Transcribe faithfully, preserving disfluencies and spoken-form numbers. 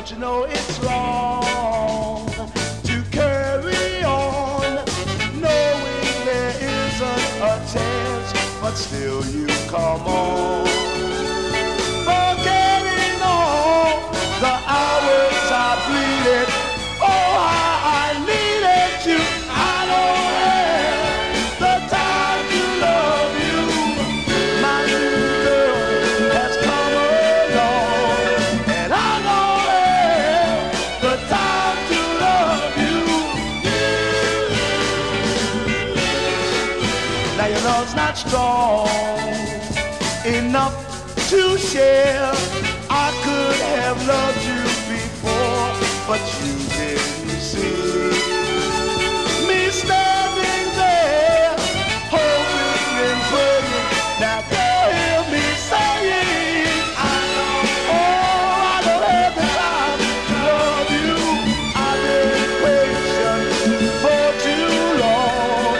don't you know it's wrong to carry on, knowing there isn't a chance, but still you come on. Forgetting all the hours I bleeded, oh how I needed you. I don't have the time to love you. My new girl has come along, and I don't have the time to love you. Now your love's not strong enough to share. I could have loved you before, but you